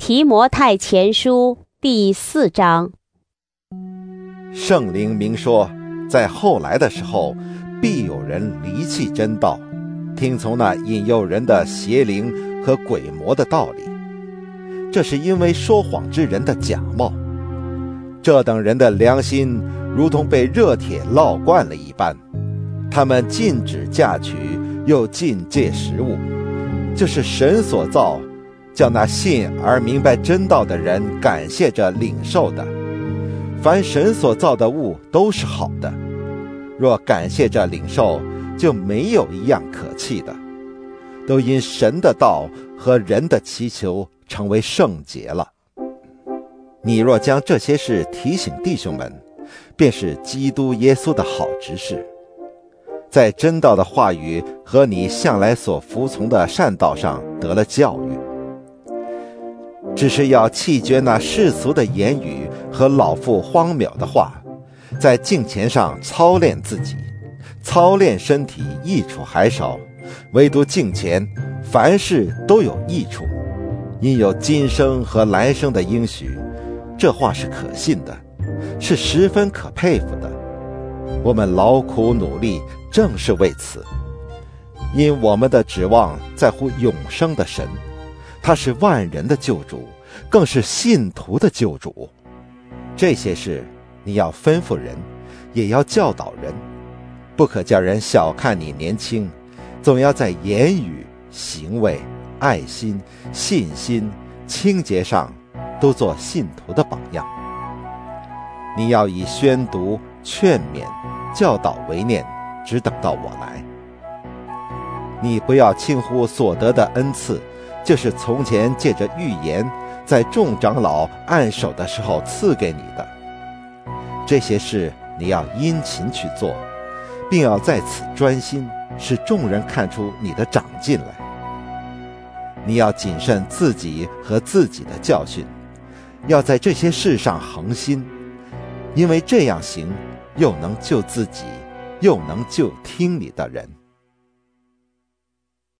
提摩太前书第4章。 圣灵明说，在后来的时候，必有人离弃真道，听从那引诱人的邪灵和鬼魔的道理。这是因为说谎之人的假冒。这等人的良心如同被热铁烙惯了一般，他们禁止嫁娶，又禁戒食物，就是神所造，叫那信而明白真道的人感谢着领受的。凡神所造的物都是好的，若感谢着领受，就没有一样可弃的，都因神的道和人的祈求成为圣洁了。你若将这些事提醒弟兄们，便是基督耶稣的好执事，在真道的话语和你向来所服从的善道上得了教育，只是要弃绝那世俗的言语和老妇荒谬的话，在敬虔上操练自己，操练身体益处还少，唯独敬虔，凡事都有益处，因有今生和来生的应许。这话是可信的，是十分可佩服的。我们劳苦努力，正是为此，因我们的指望在乎永生的神，他是万人的救主，更是信徒的救主。这些事你要吩咐人，也要教导人，不可叫人小看你年轻，总要在言语、行为、爱心、信心、清洁上都做信徒的榜样。你要以宣读、劝勉、教导为念，只等到我来。你不要轻忽所得的恩赐，就是从前借着预言，在众长老按手的时候赐给你的。这些事你要殷勤去做，并要在此专心，使众人看出你的长进来。你要谨慎自己和自己的教训，要在这些事上恒心，因为这样行，又能救自己，又能救听你的人。